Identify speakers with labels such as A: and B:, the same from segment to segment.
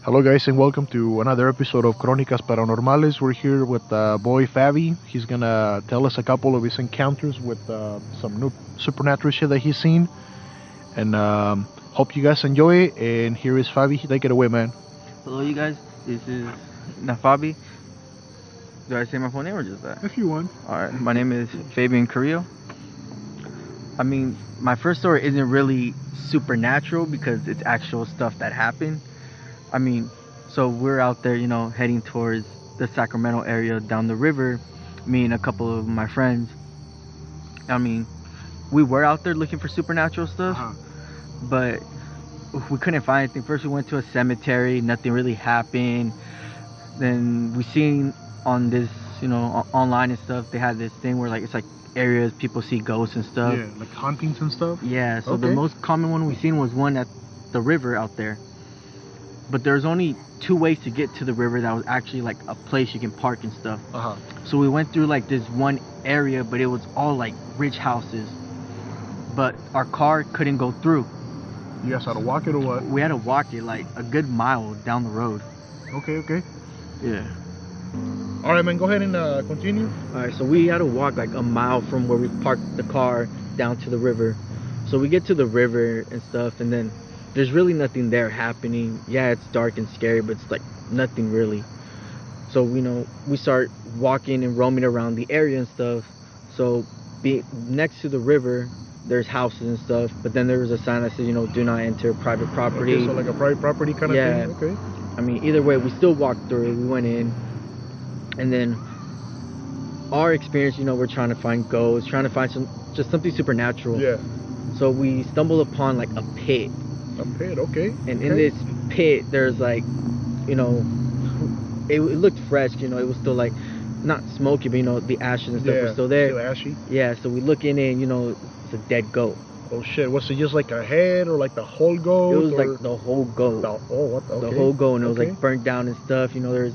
A: Hello, guys, and welcome to another episode of Crónicas Paranormales. We're here with boy Fabi. He's gonna tell us a couple of his encounters with some new supernatural shit that he's seen. And hope you guys enjoy it. And here is Fabi. Take it away, man.
B: Hello, you guys. This is Nafabi. Do I say my full name or just that?
A: If you want.
B: Alright, my name is Fabian Carrillo. I mean, my first story isn't really supernatural because it's actual stuff that happened. I mean, so we're out there, heading towards the Sacramento area down the river, me and a couple of my friends. I mean, we were out there looking for supernatural stuff, but we couldn't find anything. First we went to a cemetery, nothing really happened. Then we seen on this, online and stuff, they had this thing where it's like areas people see ghosts and stuff.
A: Yeah, like hauntings and stuff.
B: Yeah, so the most common one we seen was one at the river out there. But there's only two ways to get to the river that was actually like a place you can park and stuff. So we went through like this one area, but it was all like rich houses. But our car couldn't go through.
A: You guys had to walk it or what?
B: We had to walk it like a good mile down the road.
A: Okay.
B: Yeah.
A: All right, man. Go ahead and continue.
B: Alright, so we had to walk like a mile from where we parked the car down to the river. So we get to the river and stuff, and then there's really nothing there happening. Yeah, it's dark and scary, but it's like nothing really. So we start walking and roaming around the area and stuff. So next to the river, there's houses and stuff, but then there was a sign that says, do not enter private property.
A: Okay, so like a private property kind of thing. Okay.
B: I mean, either way, we still walked through it. We went in, and then our experience, we're trying to find ghosts, trying to find something supernatural.
A: Yeah.
B: So we stumbled upon like a pit.
A: A pit, okay.
B: And in this pit, there's like, it looked fresh, it was still like, not smoky, but the ashes and stuff were still there.
A: Still ashy.
B: Yeah, so we look in it, and it's a dead goat.
A: Oh shit, was it just like a head or like the whole goat?
B: It was like the whole goat. The whole goat, and it was like burnt down and stuff. There's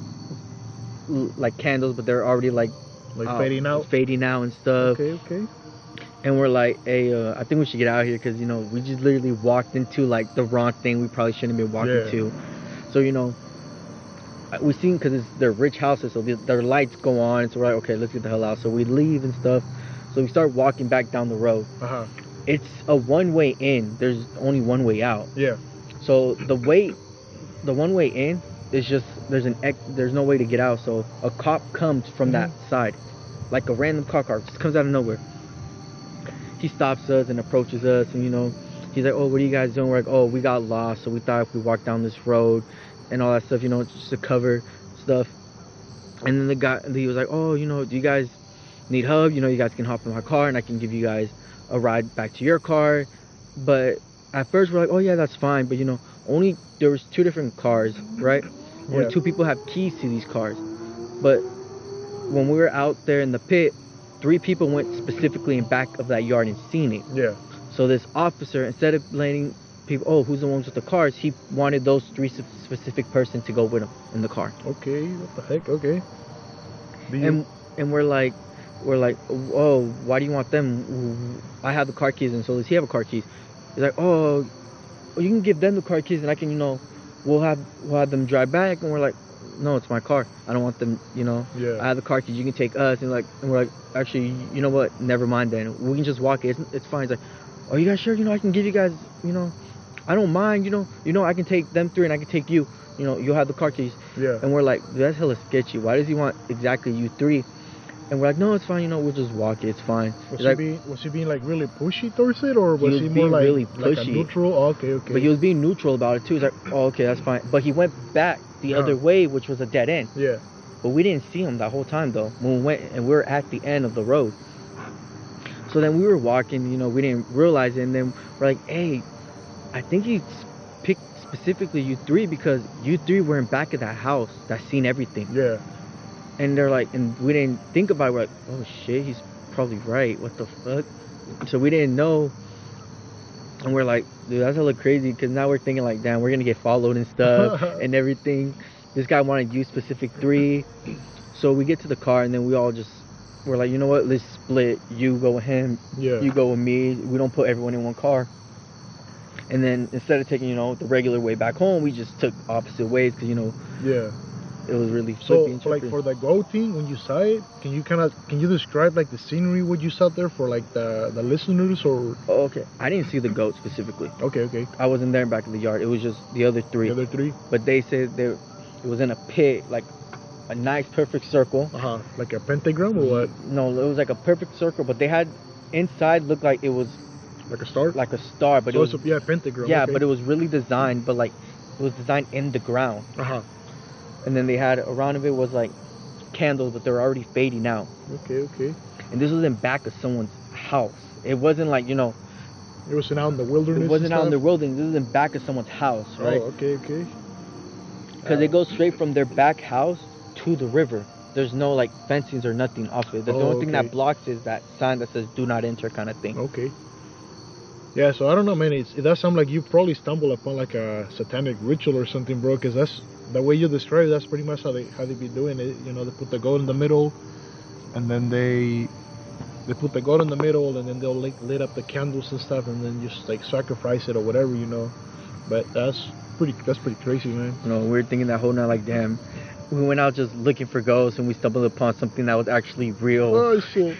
B: like candles, but they're already like
A: fading out
B: and stuff.
A: Okay.
B: And we're like, hey, I think we should get out of here because, we just literally walked into, like, the wrong thing we probably shouldn't have been walking to. So, we seen, because they're rich houses, so their lights go on. So we're like, okay, let's get the hell out. So we leave and stuff. So we start walking back down the road. It's a one-way in. There's only one way out.
A: Yeah.
B: So the one way in is just, there's no way to get out. So a cop comes from that side. Like a random cop car. Just comes out of nowhere. He stops us and approaches us, and he's like, oh, what are you guys doing? We're like, oh, we got lost, so we thought if we walked down this road and all that stuff, just to cover stuff. And then he was like, oh, do you guys need help? You guys can hop in my car and I can give you guys a ride back to your car. But at first we're like, oh yeah, that's fine, but only there was two different cars, right? Only two people have keys to these cars. But when we were out there in the pit, 3 people went specifically in back of that yard and seen it.
A: Yeah.
B: So this officer, instead of letting people, oh, who's the ones with the cars, he wanted those 3 specific persons to go with him in the car.
A: Okay, what the heck? Okay.
B: And we're like, oh, why do you want them? I have the car keys, and so does he have a car keys. He's like, oh, you can give them the car keys, and I can, we'll have them drive back. And we're like, no, it's my car. I don't want them,
A: Yeah.
B: I have the car keys. You can take us. And we're like, actually, you know what? Never mind then. We can just walk it. It's fine. He's like, are you guys sure? I can give you guys, I don't mind, I can take them 3 and I can take you. You'll have the car keys.
A: Yeah.
B: And we're like, that's hella sketchy. Why does he want exactly you 3? And we're like, no, it's fine. We'll just walk it. It's fine.
A: Was he being like really pushy towards it, or was he more
B: really
A: like
B: pushy?
A: Like a neutral? Oh, okay.
B: But he was being neutral about it too. He's like, oh, okay, that's fine. But he went back the other way, which was a dead end.
A: Yeah.
B: But we didn't see him that whole time though. When we went and we were at the end of the road. So then we were walking, we didn't realize it, and then we're like, hey, I think he picked specifically you 3 because you 3 were in back of that house that seen everything.
A: Yeah.
B: And they're like, and we didn't think about it. We're like, oh shit, he's probably right. What the fuck? So we didn't know. And we're like, dude, that's hella crazy, because now we're thinking like, damn, we're gonna get followed and stuff and everything. This guy wanted you specific 3. So we get to the car, and then we're like, you know what, let's split. You go with him, you go with me. We don't put everyone in one car. And then instead of taking, the regular way back home, we just took opposite ways because,
A: Yeah.
B: it was really
A: So,
B: flippy and
A: like
B: trippy.
A: for the goat thing, when you saw it, can you describe like the scenery what you saw there for like the listeners or?
B: Oh, okay. I didn't see the goat specifically.
A: Okay.
B: I wasn't there back in the yard. It was just the other three.
A: The other three.
B: But they said it was in a pit, like a nice perfect circle.
A: Like a pentagram or what?
B: No, it was like a perfect circle, but they had inside looked like it was
A: Like a star.
B: like a star, but
A: So
B: it was
A: it's a, pentagram.
B: yeah,
A: okay.
B: but it was really designed, but like it was designed in the ground. And then they had around of it was like candles, but they were already fading out.
A: Okay.
B: And this was in back of someone's house. It wasn't like
A: It wasn't out in the wilderness.
B: it wasn't
A: and
B: out in the
A: stuff?
B: wilderness. This was in back of someone's house, right?
A: Oh, okay.
B: Because it goes straight from their back house to the river. There's no like fencings or nothing off it. The
A: Oh,
B: only thing
A: okay.
B: that blocks is that sign that says "Do not enter" kind of thing.
A: Okay. Yeah, so I don't know, man. It does sound like you probably stumble upon like a satanic ritual or something, bro. Because that's the way you describe it. That's pretty much how they be doing it. They put the goat in the middle, and then they put the goat in the middle, and then they'll like lit up the candles and stuff, and then just like sacrifice it or whatever, But that's pretty crazy, man.
B: We were thinking that whole night, like, damn, we went out just looking for ghosts, and we stumbled upon something that was actually real.
A: Oh shit.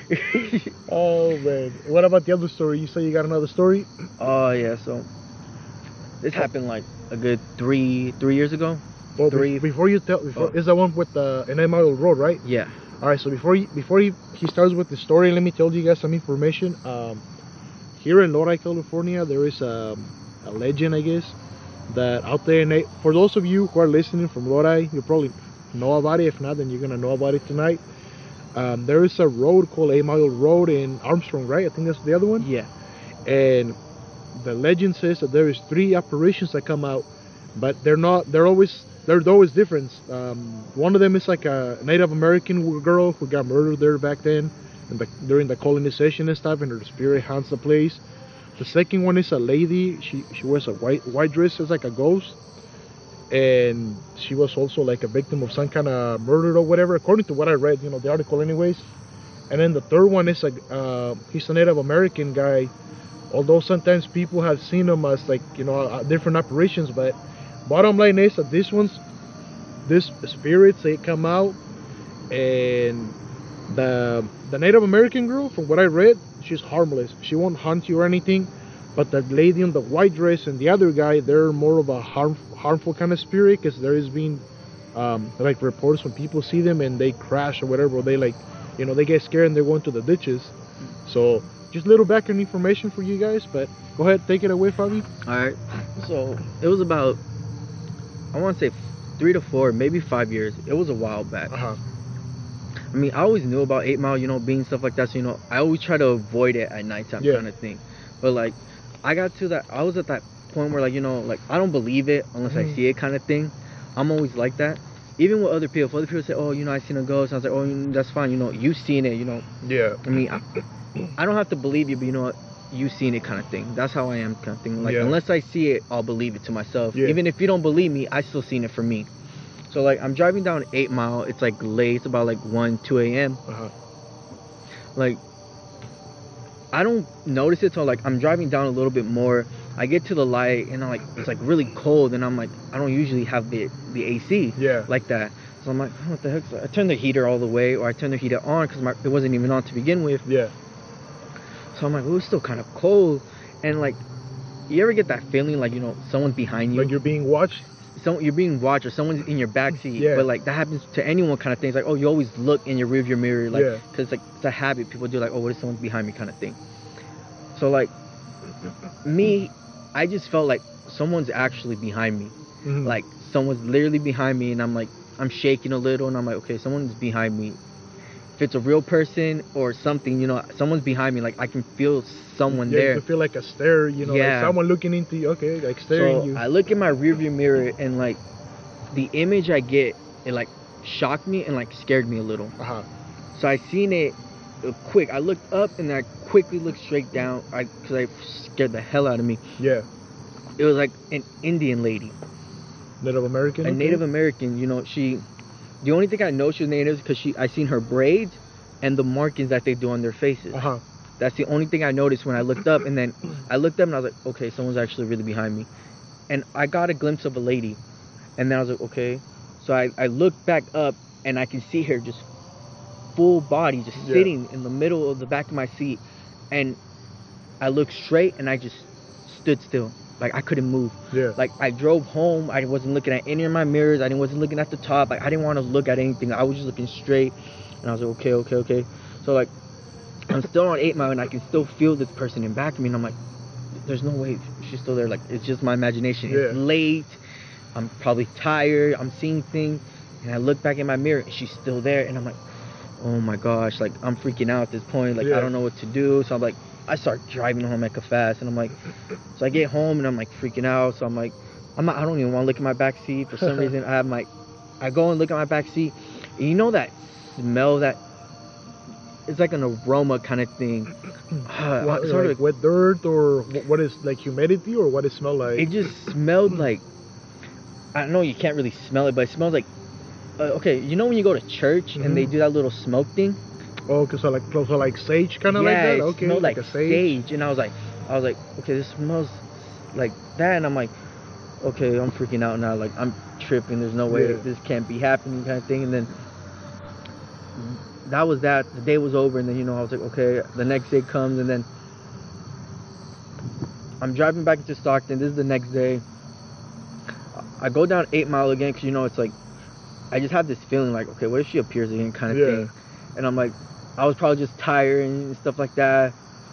A: Oh man. What about the other story? You say you got another story?
B: Oh yeah, so this happened like a good three years ago.
A: Well,
B: Three.
A: before you tell, is the one with the an mile road, right?
B: Yeah.
A: All right. So before he starts with the story, let me tell you guys some information. Here in Lodi, California, there is a legend, I guess, that out there. For those of you who are listening from Lodi, you probably know about it. If not, then you're gonna know about it tonight. There is a road called 8 Mile Road in Armstrong, right? I think that's the other one.
B: Yeah.
A: And the legend says that there is 3 apparitions that come out, but they're always different. One of them is like a Native American girl who got murdered there back then, during the colonization and stuff, and her spirit haunts the place. The second one is a lady. She wears a white dress, it's like a ghost, and she was also like a victim of some kind of murder or whatever, according to what I read, the article, anyways. And then the third one is he's a Native American guy, although sometimes people have seen him as like different apparitions, but bottom line is that these spirits, they come out, and the Native American girl, from what I read, she's harmless. She won't hunt you or anything, but the lady in the white dress and the other guy, they're more of a harmful kind of spirit, because there has been like reports when people see them and they crash or whatever, or they like they get scared and they go into the ditches. So just a little background information for you guys, but go ahead, take it away, Fabi.
B: Alright, so it was about, I want to say 3 to 4, maybe 5 years. It was a while back. I mean, I always knew about 8 Mile, being stuff like that, so I always try to avoid it at nighttime, kind of thing. But like, I was at that point where like, I don't believe it unless I see it, kind of thing. I'm always like that. Even with other people, if other people say, oh, I seen a ghost, I was like, oh, that's fine, you've seen it,
A: Yeah.
B: I mean, I don't have to believe you, but you know what, you've seen it, kind of thing. That's how I am, kind of thing. Like, unless I see it, I'll believe it to myself.
A: Yeah.
B: Even if you don't believe me, I still seen it for me. So like, I'm driving down 8 Mile. It's like late. It's about like 2 a.m. Like, I don't notice it till like I'm driving down a little bit more. I get to the light and I'm like, it's like really cold, and I'm like, I don't usually have the AC like that. So I'm like, oh, what the heck? So I turn the heater all the way, or I turn the heater on because it wasn't even on to begin with.
A: Yeah.
B: So I'm like, it was still kind of cold, and like, you ever get that feeling like someone's behind you?
A: Like you're being watched?
B: You're being watched, or someone's in your backseat.
A: Yeah.
B: But like, that happens to anyone, kind of thing. It's like, oh, you always look in your rearview mirror, like, because like, it's a habit. People do, like, oh, what if someone's behind me, kind of thing. So like, me, I just felt like someone's actually behind me. Like, someone's literally behind me, and I'm like, I'm shaking a little, and I'm like, okay, someone's behind me. If it's a real person or something, someone's behind me. Like, I can feel someone there.
A: You can feel like a stare, like someone looking into you. Okay, like staring you.
B: I look in my rearview mirror, and like, the image I get, it like shocked me and like scared me a little. So I seen it quick. I looked up and I quickly looked straight down, because I scared the hell out of me.
A: Yeah.
B: It was like an Indian lady.
A: Native American?
B: A Native American, she... The only thing I know she was Native is because I seen her braids and the markings that they do on their faces. That's the only thing I noticed when I looked up. And then I looked up and I was like, okay, someone's actually really behind me. And I got a glimpse of a lady. And then I was like, okay. So I looked back up and I can see her just full body, just sitting in the middle of the back of my seat. And I looked straight and I just stood still. Like, I couldn't move.
A: Yeah.
B: Like, I drove home. I wasn't looking at any of my mirrors. I wasn't looking at the top. Like, I didn't want to look at anything. I was just looking straight. And I was like, okay. So, like, I'm still on 8 Mile and I can still feel this person in back of me. And I'm like, there's no way she's still there. Like, it's just my imagination.
A: Yeah.
B: It's late. I'm probably tired. I'm seeing things. And I look back in my mirror and she's still there. And I'm like, oh my gosh. Like, I'm freaking out at this point. Like, I don't know what to do. So I'm like, I start driving home like a fast, and I'm like, so I get home and I'm like freaking out. So I'm like, I don't even want to look at my back seat for some reason. I go and look at my back seat, and you know that smell, that it's like an aroma kind of thing.
A: What, sort of like wet dirt, or what is, like humidity, or what it smell like?
B: It just smelled like, I don't know, you can't really smell it, but it smells like, okay, you know when you go to church and they do that little smoke thing?
A: Oh, so like sage, kind of like that. Okay,
B: it smelled like
A: a
B: sage, and I was like, okay, this smells like that, and I'm like, okay, I'm freaking out now. Like, I'm tripping. There's no way this can't be happening, kind of thing. And then that was that. The day was over, and then I was like, okay. The next day comes, and then I'm driving back into Stockton. This is the next day. I go down 8 Mile again because it's like I just have this feeling like, okay, what if she appears again, kind of thing. And I'm like, I was probably just tired and stuff like that.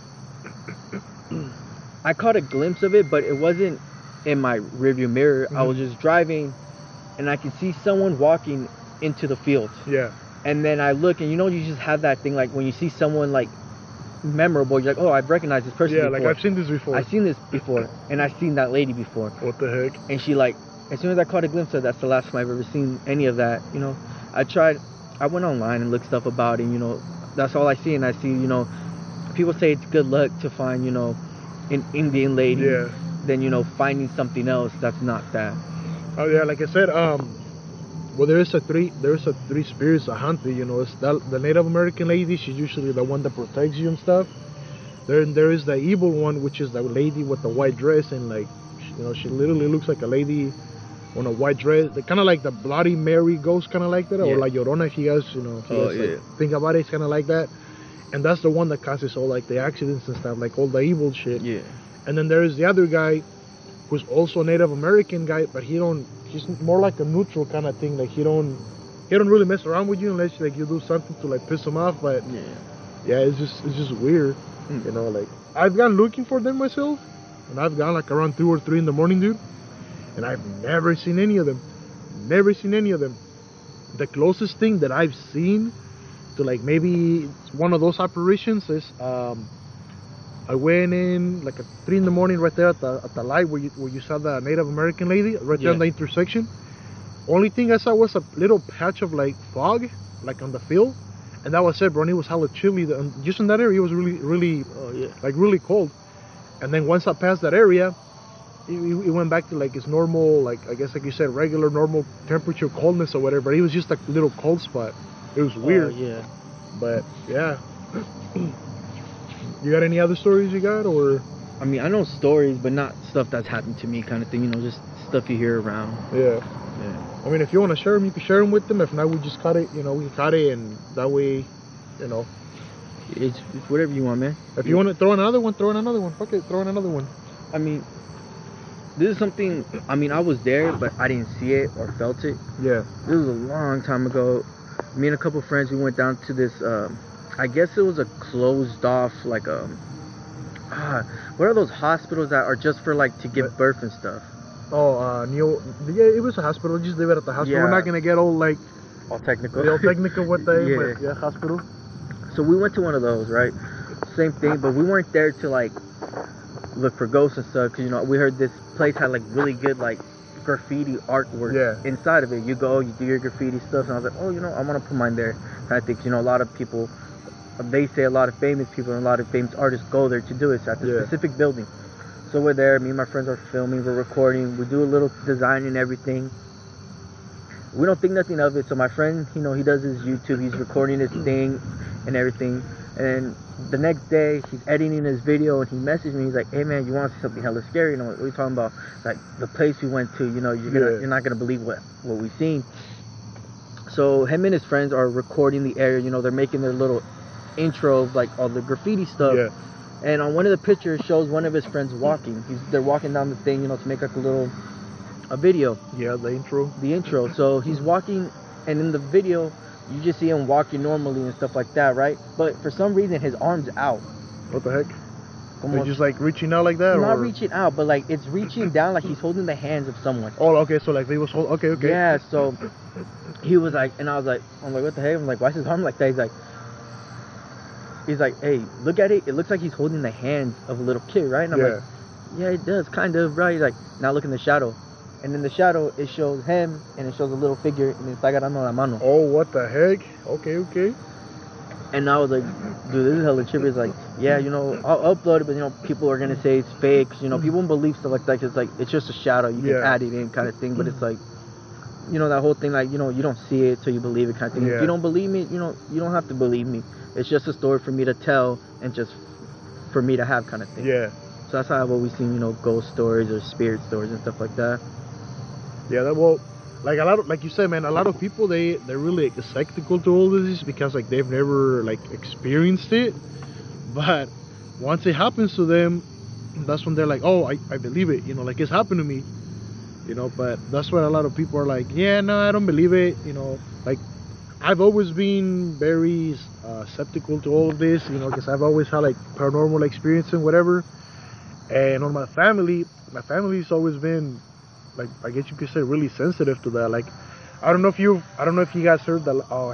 B: I caught a glimpse of it, but it wasn't in my rearview mirror. I was just driving, and I can see someone walking into the field.
A: Yeah.
B: And then I look, and you just have that thing, like when you see someone like memorable, you're like, oh, I've recognized this person before.
A: Like I've seen this before.
B: I've seen this before, and I've seen that lady before.
A: What the heck?
B: And she, like, as soon as I caught a glimpse of that, that's the last time I've ever seen any of that. I went online and looked stuff about it. That's all I see, and I see, people say it's good luck to find, an Indian lady.
A: Yeah.
B: Then, finding something else that's not that.
A: Oh yeah, like I said, well, there's a three spirits a hunter. It's the Native American lady. She's usually the one that protects you and stuff. Then there is the evil one, which is the lady with the white dress, and like, she literally looks like a lady on a white dress. Kind of like the Bloody Mary ghost, kind of like that, or like Llorona. If you guys, think about it, it's kind of like that. And that's the one that causes all like the accidents and stuff, like all the evil shit.
B: Yeah.
A: And then there is the other guy, who's also a Native American guy, but he's more like a neutral kind of thing. Like he don't really mess around with you unless like you do something to like piss him off. But yeah, it's just weird. Like I've gone looking for them myself, and I've gone like around 2 or 3 in the morning, dude, and I've never seen any of them. The closest thing that I've seen to like maybe one of those apparitions is I went in like at 3 in the morning, right there at the light where you saw the Native American lady, right there on the intersection. Only thing I saw was a little patch of like fog, like on the field, and that was it, bro. And it was hella chilly. Just in that area, it was really, like really cold. And then once I passed that area, it went back to like its normal, like I guess like you said, regular normal temperature, coldness or whatever. But it was just like a little cold spot. It was weird. But yeah. You got any other stories you got, or?
B: I mean, I know stories, but not stuff that's happened to me, kind of thing. Just stuff you hear around.
A: Yeah. I mean, if you want to share them, you can share them with them. If not, we just cut it. We can cut it, and that way,
B: It's whatever you want, man.
A: If you want to throw in another one, Fuck it, throw in another one.
B: I mean, this is something. I mean, I was there, but I didn't see it or felt it.
A: Yeah.
B: This was a long time ago. Me and a couple friends, we went down to this. I guess it was a closed off, like what are those hospitals that are just for like to give birth and stuff?
A: Oh, it was a hospital. Just leave it at the hospital. We're not gonna get all technical. All technical with the hospital.
B: So we went to one of those, right? Same thing, but we weren't there to like look for ghosts and stuff, because we heard this place had like really good like graffiti artwork inside of it. You go, you do your graffiti stuff, and I was like, oh, I want to put mine there. And I think a lot of people, they say a lot of famous people and a lot of famous artists go there to do it. So at the specific building. So we're there, me and my friends are filming, we're recording, we do a little design and everything. We don't think nothing of it. So my friend, he does his YouTube, he's recording his thing and everything. And the next day, he's editing his video, and he messaged me. He's like, "Hey man, you want to see something hella scary?" You know, what are you talking about? Like the place we went to. You know, you're not gonna believe what we seen. So him and his friends are recording the area. You know, they're making their little intro of like all the graffiti stuff.
A: Yeah.
B: And on one of the pictures shows one of his friends walking. They're walking down the thing, you know, to make like a video.
A: Yeah, the intro.
B: The intro. So he's walking, and in the video, you just see him walking normally and stuff like that, right? But for some reason, his arm's out.
A: What the heck? They're just like reaching out like that?
B: Not reaching out, but like it's reaching down like he's holding the hands of someone.
A: Oh, okay. So like they was okay.
B: Yeah. So he was like, and I'm like, what the heck? I'm like, why's his arm like that? He's like, hey, look at it. It looks like he's holding the hands of a little kid, right? And I'm like, yeah, it does, kind of, right? He's like, now look in the shadow. And in the shadow, it shows him, and it shows a little figure, and it's like, agarrando la mano.
A: Oh, what the heck? Okay.
B: And I was like, dude, this is hella trippy. It's like, yeah, you know, I'll upload it, but, you know, people are going to say it's fake. You know, people don't believe stuff like that, 'cause it's like, it's just a shadow. You can add it in kind of thing, but it's like, you know, that whole thing, like, you know, you don't see it till you believe it kind of thing.
A: Yeah.
B: If you don't believe me, you know, you don't have to believe me. It's just a story for me to tell and just for me to have kind of thing.
A: Yeah.
B: So that's how I've always seen, you know, ghost stories or spirit stories and stuff like that.
A: Yeah, well, like a lot of, like you said, man, a lot of people, they're really like, skeptical to all of this because like they've never like experienced it. But once it happens to them, that's when they're like, oh, I believe it, you know, like it's happened to me, you know. But that's why a lot of people are like, yeah, no, I don't believe it, you know. Like I've always been very skeptical to all of this, you know, because I've always had like paranormal experience and whatever. And on my family's always been, like, I guess you could say, really sensitive to that. Like, I don't know if you guys heard that. Oh,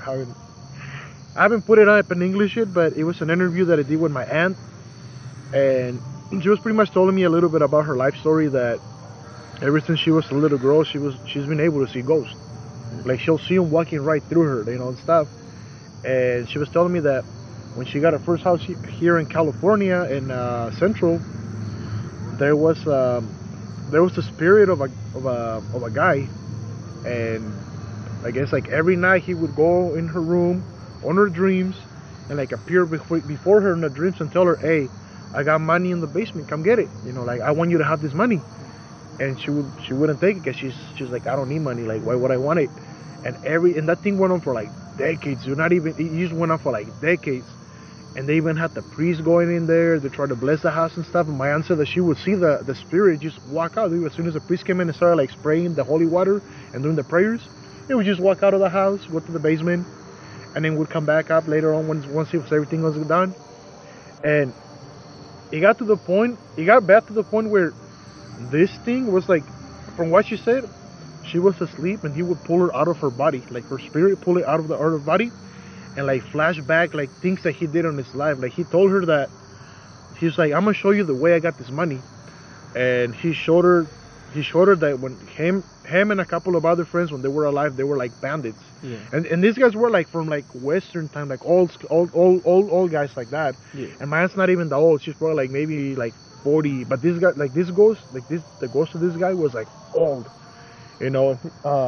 A: I haven't put it up in English yet, but it was an interview that I did with my aunt, and she was pretty much telling me a little bit about her life story. That ever since she was a little girl, she's been able to see ghosts. Like she'll see them walking right through her, you know, and stuff. And she was telling me that when she got her first house here in California in Central, there was the spirit of a guy, and I guess like every night he would go in her room on her dreams and like appear before her in the dreams and tell her, hey, I got money in the basement, come get it, you know, like I want you to have this money. And she wouldn't take it because she's like, I don't need money, like why would I want it? And that thing went on for like decades. It just went on for like decades. And they even had the priest going in there to try to bless the house and stuff. And my aunt said that she would see the spirit just walk out. As soon as the priest came in and started like spraying the holy water and doing the prayers, it would just walk out of the house, go to the basement, and then would come back up later on once everything was done. And it got back to the point where this thing was like, from what she said, she was asleep and he would pull her out of her body, like her spirit, pull it out of her body, and like flash back like things that he did on his life. Like he told her that he was like, I'm gonna show you the way I got this money. And he showed her that when him and a couple of other friends, when they were alive, they were like bandits.
B: Yeah.
A: And these guys were like from like Western time, like old guys like that.
B: Yeah.
A: And my aunt's not even that old. She's probably like maybe like 40. But this guy, like the ghost of this guy was like old, you know.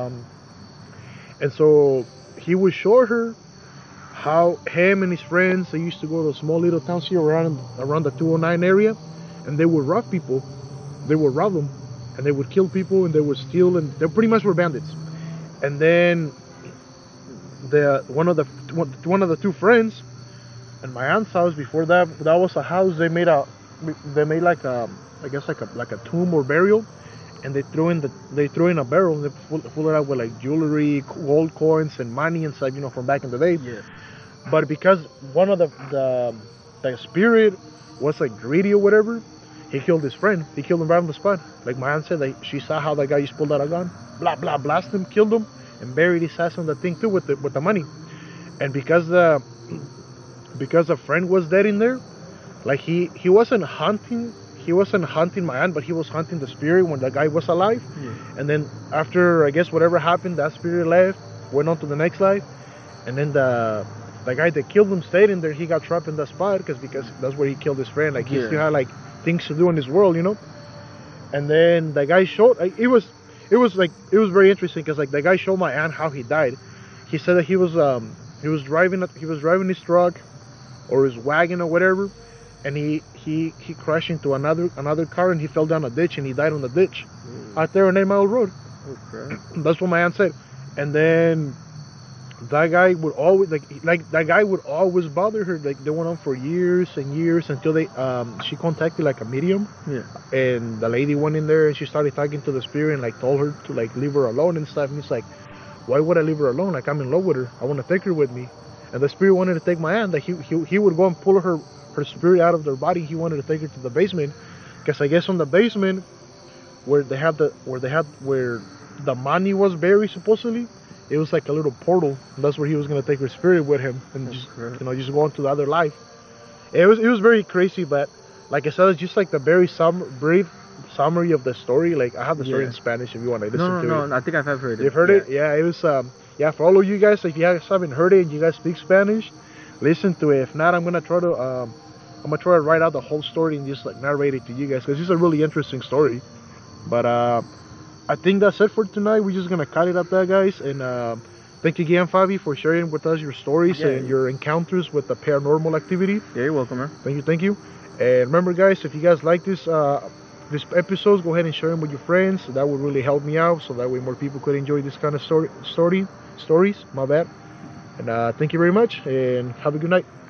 A: And so he would show her how him and his friends, they used to go to small little towns here around the 209 area, and they would rob people. They would rob them, and they would kill people, and they would steal, and they pretty much were bandits. And then one of the two friends and my aunt's house, before that was a house they made like a, I guess like a tomb or burial, and they threw in a barrel and they fill it up with like jewelry, gold coins, and money and stuff, you know, from back in the day.
B: Yeah.
A: But because one of the spirit was like greedy or whatever, he killed his friend. He killed him right on the spot. Like my aunt said, like she saw how that guy just pulled out a gun, blasted him, killed him, and buried his ass on the thing too with the money. And because the friend was dead in there, like he wasn't hunting my aunt, but he was hunting the spirit when the guy was alive.
B: Yeah.
A: And then after, I guess whatever happened, that spirit left, went on to the next life, and then the guy that killed him stayed in there. He got trapped in that spot because that's where he killed his friend. Like he still had like things to do in his world, you know. And then the guy showed, like, it was very interesting because like the guy showed my aunt how he died. He said that he was driving his truck or his wagon or whatever, and he crashed into another car and he fell down a ditch and he died on the ditch out there on 8 Mile Road.
B: Oh crap.
A: That's what my aunt said. And then that guy would always that guy would always bother her. Like, they went on for years and years until she contacted like a medium.
B: Yeah.
A: And the lady went in there and she started talking to the spirit and like told her to like leave her alone and stuff. And he's like, why would I leave her alone? Like, I'm in love with her. I want to take her with me. And the spirit wanted to take my aunt. That he would go and pull her spirit out of their body. He wanted to take her to the basement, because I guess on the basement where the money was buried supposedly, it was like a little portal. And that's where he was gonna take her spirit with him and just go into the other life. It was very crazy, but like I said, it's just like the very brief summary of the story. Like, I have the story in Spanish if you want to listen to it.
B: No, I think I've heard it.
A: You've heard it? Yeah, it was for all of you guys, if you guys haven't heard it and you guys speak Spanish, listen to it. If not, I'm gonna try to write out the whole story and just like narrate it to you guys, because it's a really interesting story. But I think that's it for tonight. We're just gonna cut it up there, guys. And thank you again, Fabi, for sharing with us your stories and your encounters with the paranormal activity.
B: Yeah, you're welcome, man.
A: Thank you. And remember, guys, if you guys like this episodes, go ahead and share them with your friends. That would really help me out, so that way more people could enjoy this kind of stories. My bad. And thank you very much, and have a good night.